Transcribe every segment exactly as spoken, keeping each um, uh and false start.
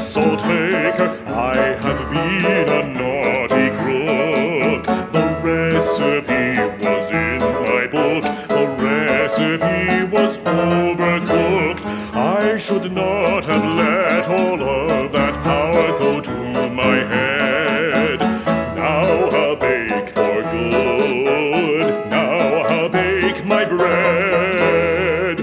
salt maker. I have been a naughty crook. The recipe was in my book. The recipe was overcooked. I should not have let all of that power go to my head. Now I'll bake for good. Now I'll bake my bread.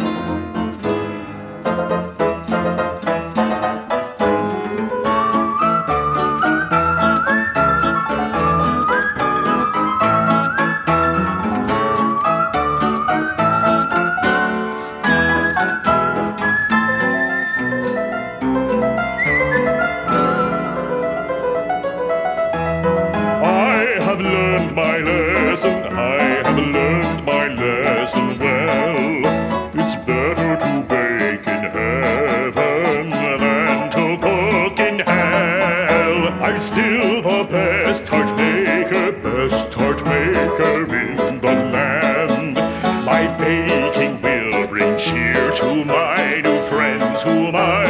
I have learned my lesson, I have learned my lesson well. It's better to bake in heaven than to cook in hell. I'm still the best tart maker, best tart maker in the land. My baking will bring cheer to my new friends whom I